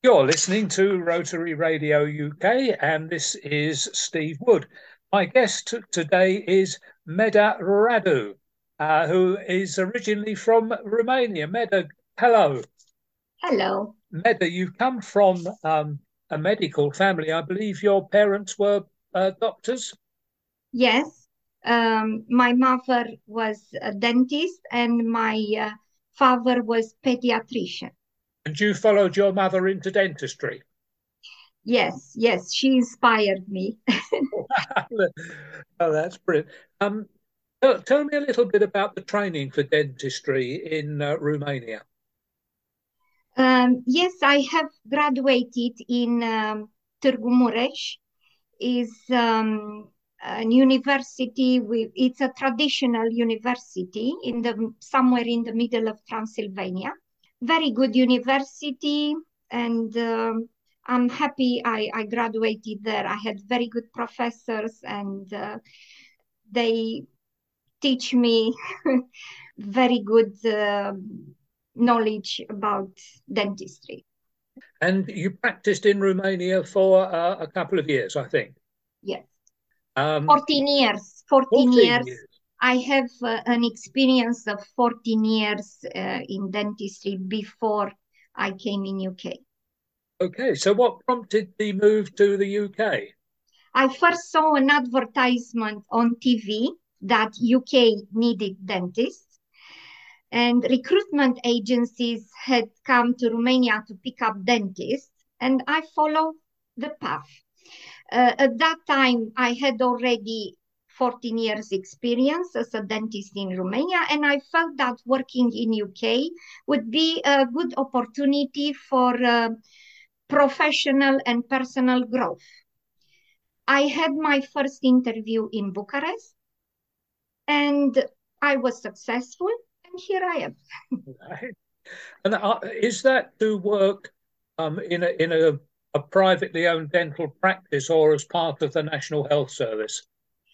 You're listening to Rotary Radio UK, and this is Steve Wood. My guest today is Meda Radu, who is originally from Romania. Meda, hello. Hello. Meda, you've come from a medical family. I believe your parents were doctors, Yes, my mother was a dentist and my father was pediatrician. and you followed your mother into dentistry. Yes, she inspired me. Oh, that's brilliant. Tell me a little bit about the training for dentistry in Romania. Yes, I have graduated in Târgu Mureș. Is an university with it's a traditional university in the somewhere in the middle of Transylvania. Very good university, and I'm happy I graduated there. I had very good professors, and they teach me very good knowledge about dentistry. And you practiced in Romania for a couple of years, I think. Yes, Um, 14 years. 14 14 years. years. I have an experience of 14 years in dentistry before I came in UK. Okay, so what prompted the move to the UK? I first saw an advertisement on TV that UK needed dentists, and recruitment agencies had come to Romania to pick up dentists, and I followed the path. At that time, I had already 14 years experience as a dentist in Romania, and I felt that working in UK would be a good opportunity for professional and personal growth. I had my first interview in Bucharest and I was successful, and here I am. Right. And is that to work in a privately owned dental practice or as part of the National Health Service?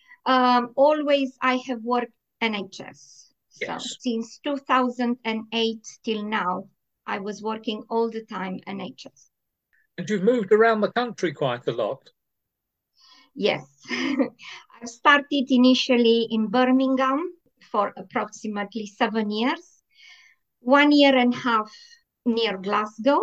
Always I have worked NHS. So Yes. since 2008 till now, I was working all the time NHS. And you've moved around the country quite a lot. Yes. I started initially in Birmingham for approximately 7 years, 1 year and a half near Glasgow,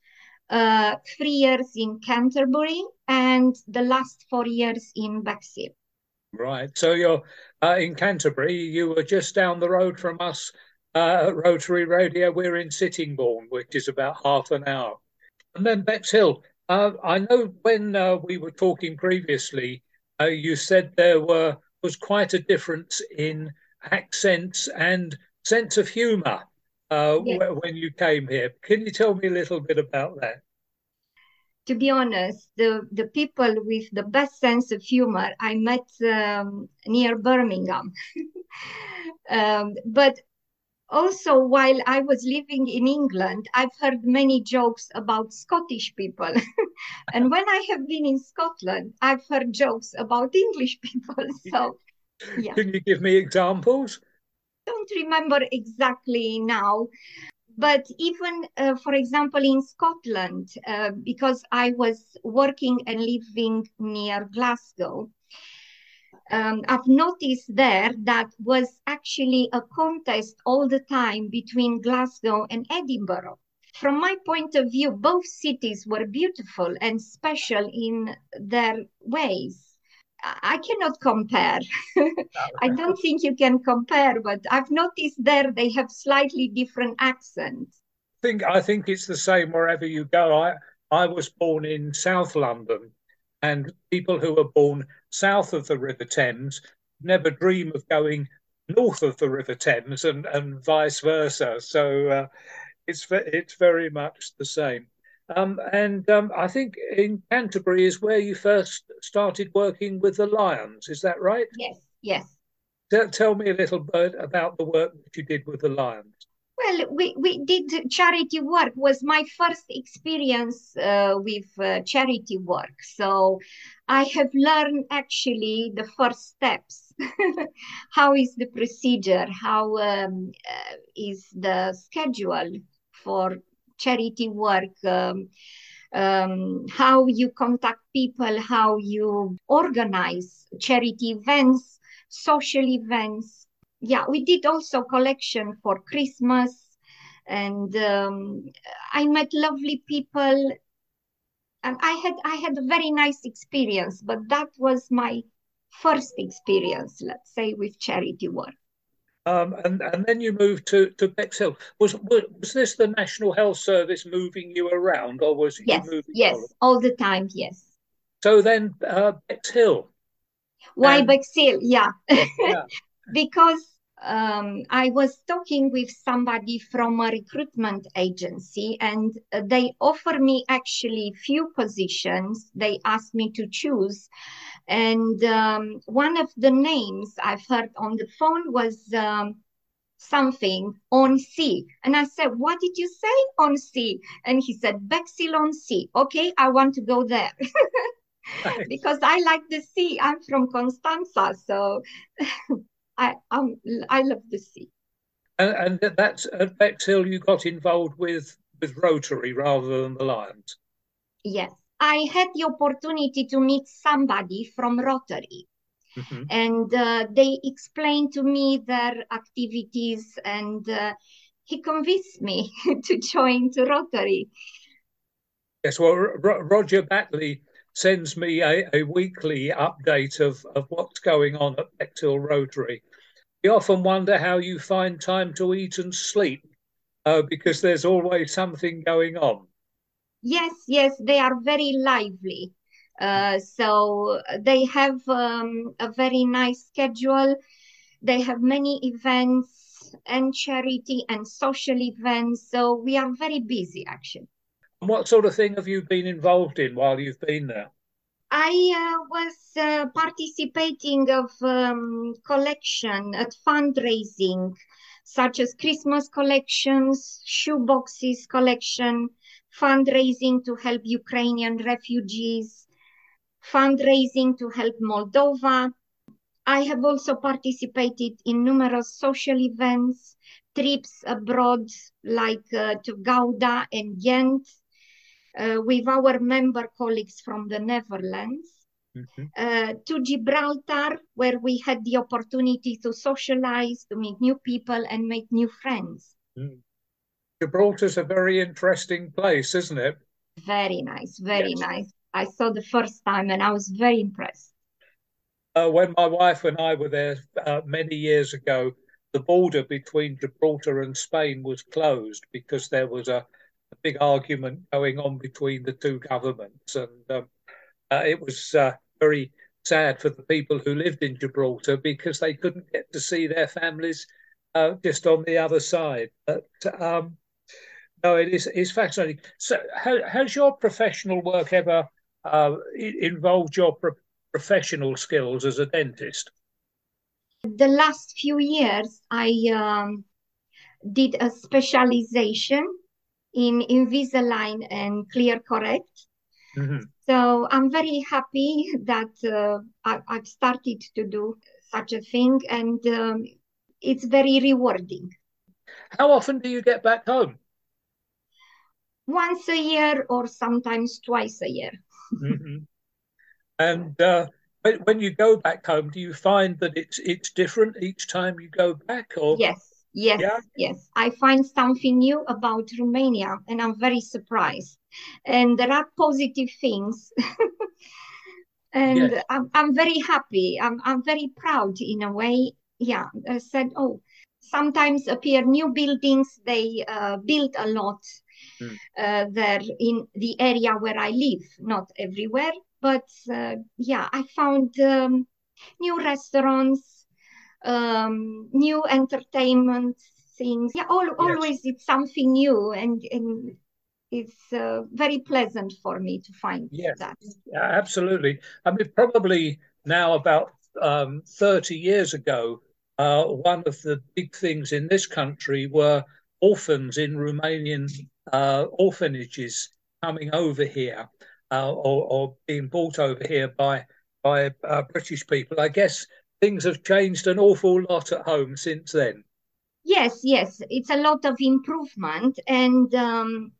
3 years in Canterbury, and the last 4 years in Bexhill. Right. So you're in Canterbury. You were just down the road from us at Rotary Radio. We're in Sittingbourne, which is about half an hour. And then Bexhill. I know when we were talking previously, you said was quite a difference in accents and sense of humour Yes. when you came here. Can you tell me a little bit about that? To be honest, the people with the best sense of humor I met near Birmingham. But also, while I was living in England, I've heard many jokes about Scottish people. And when I have been in Scotland, I've heard jokes about English people. So, yeah, Can you give me examples? don't remember exactly now. But even, for example, in Scotland, because I was working and living near Glasgow, I've noticed there that was actually a contest all the time between Glasgow and Edinburgh. From my point of view, both cities were beautiful and special in their ways. I cannot compare. I don't think you can compare, but I've noticed there they have slightly different accents. I think it's the same wherever you go. I was born in South London, and people who are born south of the River Thames never dream of going north of the River Thames, and vice versa. So it's very much the same. And I think in Canterbury is where you first started working with the Lions. Is that right? Yes, yes. Tell me a little bit about the work that you did with the Lions. Well, we did charity work. Was my first experience with charity work. So I have learned actually the first steps. How is the procedure? How is the schedule for charity work? how you contact people, how you organize charity events, social events. Yeah, we did also collection for Christmas, and I met lovely people, and I had a very nice experience. But that was my first experience, let's say, with charity work. And then you moved to Bexhill. Was this the National Health Service moving you around, or was you Yes, moving solo? yes, all the time, yes. So then Bexhill, Why and Bexhill? Yeah, yeah, because I was talking with somebody from a recruitment agency, and they offer me actually few positions. They asked me to choose, and one of the names I've heard on the phone was something on sea. And I said, "What did you say on sea?" And he said, "Bexhill on sea." Okay, I want to go there because I like the sea. I'm from Constanza, so I love the sea. and that's at Bexhill you got involved with Rotary rather than the Lions. Yes, I had the opportunity to meet somebody from Rotary, Hmm. and they explained to me their activities, and he convinced me to join to Rotary. Yes, well, Roger Batley sends me a weekly update of what's going on at Bexhill Rotary. We often wonder how you find time to eat and sleep, because there's always something going on. Yes, yes, they are very lively. So they have a very nice schedule. They have many events and charity and social events. So we are very busy, actually. And what sort of thing have you been involved in while you've been there? I was participating of collection at fundraising, such as Christmas collections, shoe boxes collection, fundraising to help Ukrainian refugees, fundraising to help Moldova. I have also participated in numerous social events, trips abroad like to Gouda and Ghent with our member colleagues from the Netherlands, Mhm. to Gibraltar, where we had the opportunity to socialize, to meet new people and make new friends. Mm. Gibraltar's a very interesting place, isn't it? Very nice, very Yes. nice. I saw the first time and I was very impressed. When my wife and I were there many years ago, the border between Gibraltar and Spain was closed because there was a big argument going on between the two governments, and it was very sad for the people who lived in Gibraltar because they couldn't get to see their families just on the other side. But no, it's fascinating. So, has your professional work ever involved your professional skills as a dentist? The last few years, I did a specialization in Invisalign and Clear Correct. Hmm. So I'm very happy that I've started to do such a thing, and it's very rewarding. How often do you get back home? Once a year or sometimes twice a year. Hmm. And when you go back home, do you find that it's different each time you go back, or Yes, yes, yeah, yes. I find something new about Romania and I'm very surprised. And there are positive things. And yes, I'm very happy. I'm very proud in a way. Yeah, I said, oh, sometimes appear new buildings. They built a lot mm, there in the area where I live, not everywhere. But yeah, I found new restaurants, new entertainment things. Yeah, yes, always it's something new, and it's very pleasant for me to find yes, that. absolutely. I mean, probably now about 30 years ago, one of the big things in this country were orphans in Romanian orphanages coming over here, or being brought over here by British people. I guess things have changed an awful lot at home since then. Yes, yes, it's a lot of improvement, and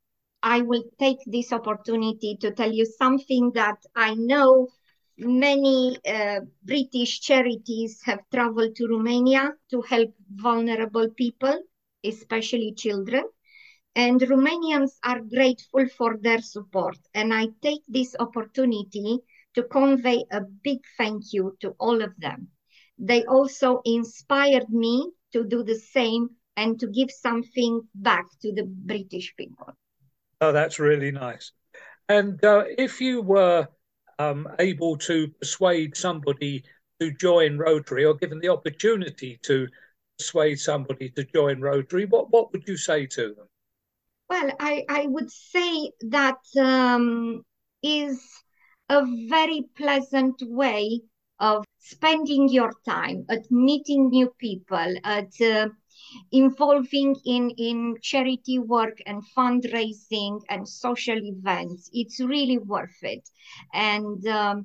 I will take this opportunity to tell you something that I know many British charities have traveled to Romania to help vulnerable people, especially children. And Romanians are grateful for their support. And I take this opportunity to convey a big thank you to all of them. They also inspired me to do the same and to give something back to the British people. Oh, that's really nice. And if you were able to persuade somebody to join Rotary, or given the opportunity to persuade somebody to join Rotary, what would you say to them? Well, I would say that is a very pleasant way of spending your time, at meeting new people, at involving in charity work and fundraising and social events. It's really worth it. And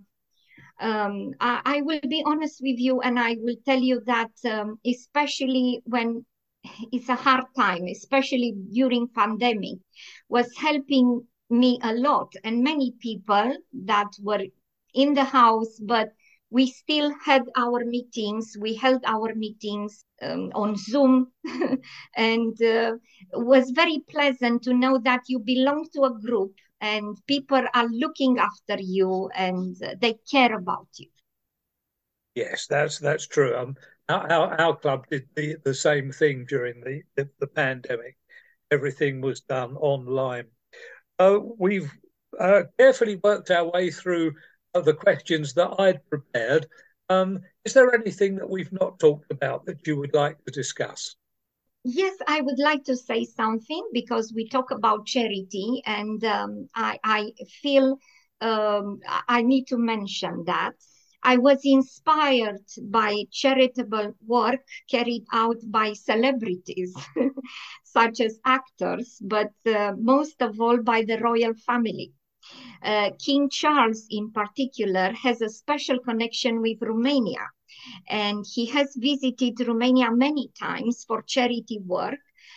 I will be honest with you, and I will tell you that especially when it's a hard time, especially during pandemic, was helping me a lot, and many people that were in the house, but we still had our meetings. We held our meetings on Zoom, and it was very pleasant to know that you belong to a group and people are looking after you and they care about you. Yes, that's true. Our club did the same thing during the pandemic. Everything was done online. We've carefully worked our way through the questions that I'd prepared. Is there anything that we've not talked about that you would like to discuss? Yes, I would like to say something because we talk about charity, and I feel I need to mention that. I was inspired by charitable work carried out by celebrities, such as actors, but most of all by the royal family. King Charles, in particular, has a special connection with Romania, and he has visited Romania many times for charity work.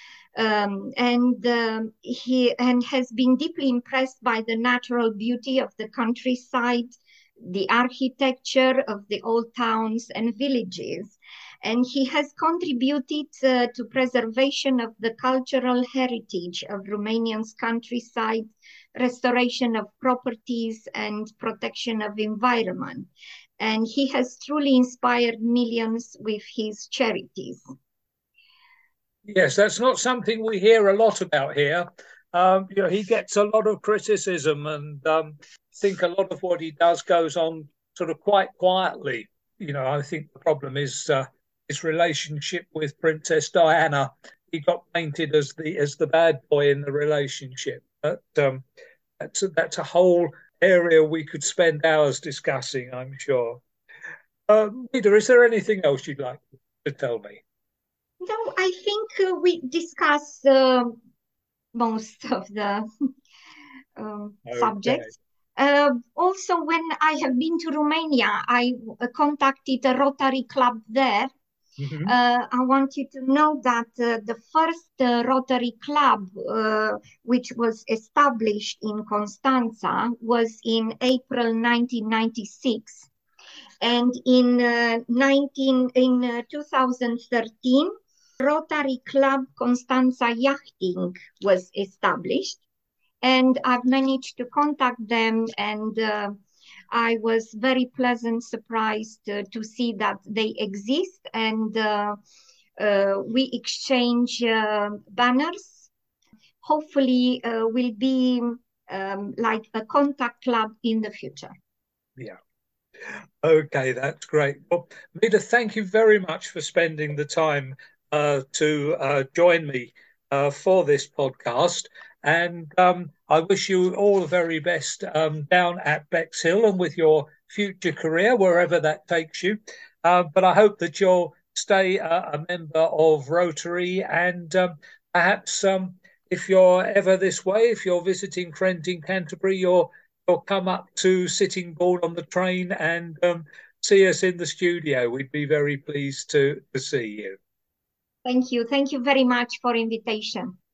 He has been deeply impressed by the natural beauty of the countryside, the architecture of the old towns and villages, and he has contributed to preservation of the cultural heritage of Romanian's countryside, restoration of properties, and protection of environment. And he has truly inspired millions with his charities. Yes, that's not something we hear a lot about here. He gets a lot of criticism, and I think a lot of what he does goes on sort of quite quietly. I think the problem is his relationship with Princess Diana. He got painted as the bad boy in the relationship, but that's a whole area we could spend hours discussing, I'm sure. Rita, is there anything else you'd like to tell me? No, I think we discussed most of the Okay. subjects. Also, when I have been to Romania, I contacted a Rotary Club there. Mhm. I want you to know that the first Rotary Club, which was established in Constanța, was in April 1996. And in 2013, Rotary Club Constanța Yachting was established, and I've managed to contact them, and I was very pleasant surprised to see that they exist, and we exchange banners. Hopefully, will be like a contact club in the future. Yeah. Okay, that's great. Well, Mida, thank you very much for spending the time to join me for this podcast. And I wish you all the very best down at Bexhill and with your future career, wherever that takes you. But I hope that you'll stay a member of Rotary, and perhaps if you're ever this way, if you're visiting friends in Canterbury, you'll come up to Sittingbourne on the train and see us in the studio. We'd be very pleased to see you. Thank you. Thank you very much for invitation.